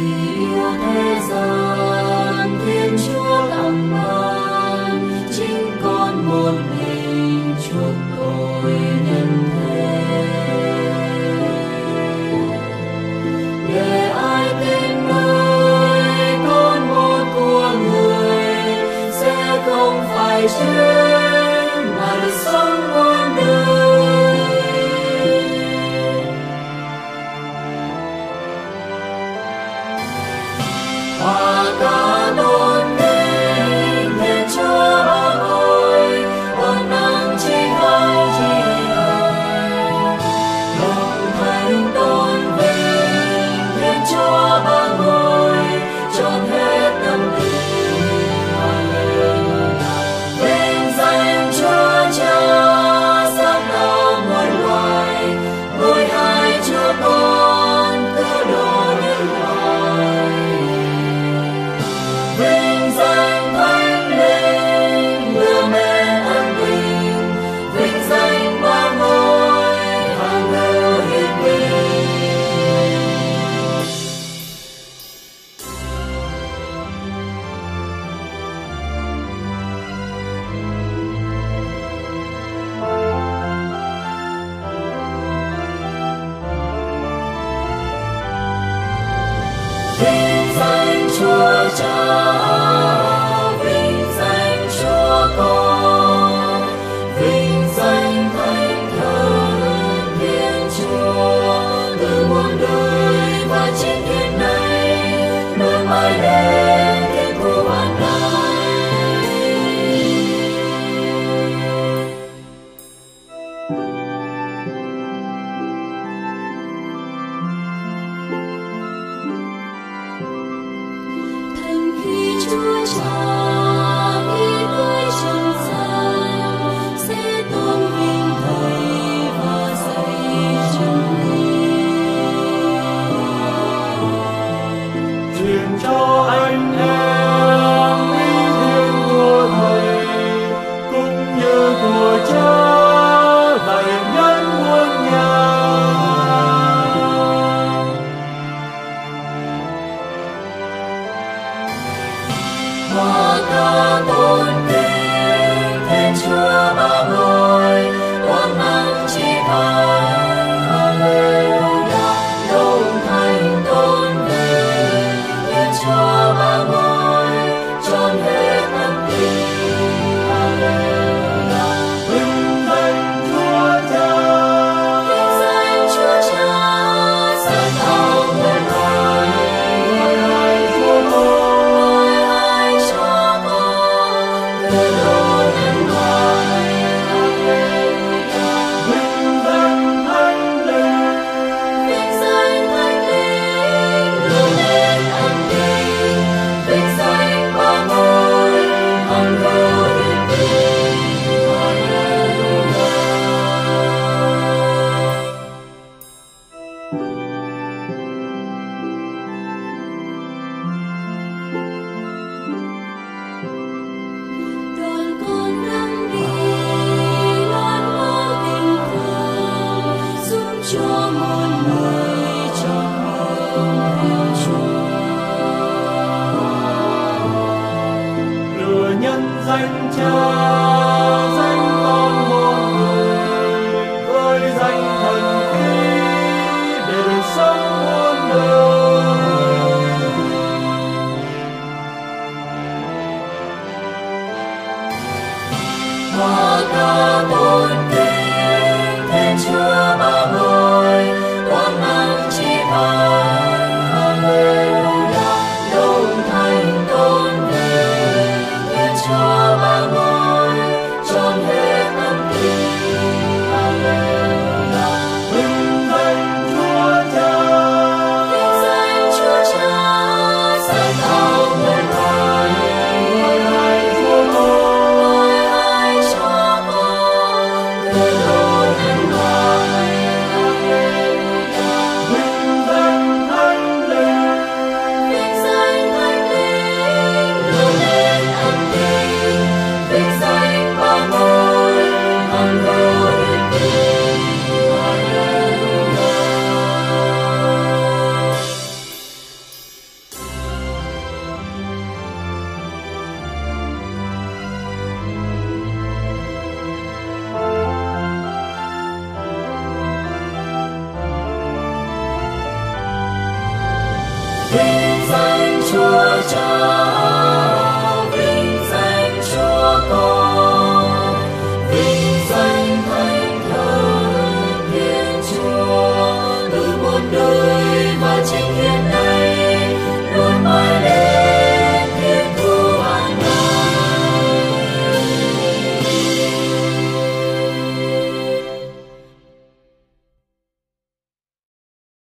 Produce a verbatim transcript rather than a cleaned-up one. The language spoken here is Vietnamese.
yêu thế gian, Thiên Chúa tặng ban chính con một mình chuộc tội nhân thế. Để ai tin nơi con một của người sẽ không phải chết mà được sống muôn đời. Hòa ca tôn vinh Thiên Chúa Ba Ngôi, ơn nắng chỉ hay chỉ hay. Lòng thánh tôn vinh Thiên Chúa Ba Ngôi, trọn hết tâm linh. Hallelujah. Vinh danh Chúa Cha, sáng tạo muôn loài, Ngôi Hai Chúa Con cứu độ nhân loại. Vinh danh Thánh Linh, đưa men ân bình, vinh danh Ba Ngôi, hàng ngự hiển vinh. Vinh danh Chúa Cha, vinh danh Chúa Con, vinh danh Thánh Thần Thiên Chúa, từ muôn đời và chính hiện nay, luôn mãi đến thiên thu hoàn lại. Thành khi Chúa Cha khi tới trần gian sẽ tôn vinh Thầy và dạy chân lý. Truyền cho anh em ý thiên của Thầy cũng như của Cha và hiền nhân muôn nhà. Hòa ca tôn vinh Thiên Chúa Ba Ngôi, ơn nắng chỉ hay. Hallelujah. Đồng thanh tôn vinh Thiên Chúa Ba Ngôi, trọn hết tâm linh. Hallelujah. Vinh danh Chúa Cha, Vinh danh Chúa Cha, sáng tạo muôn loài, Ngôi Hai Chúa Con, Ngôi Hai Chúa Con cứu độ nhân loại. Hallelujah. Cha.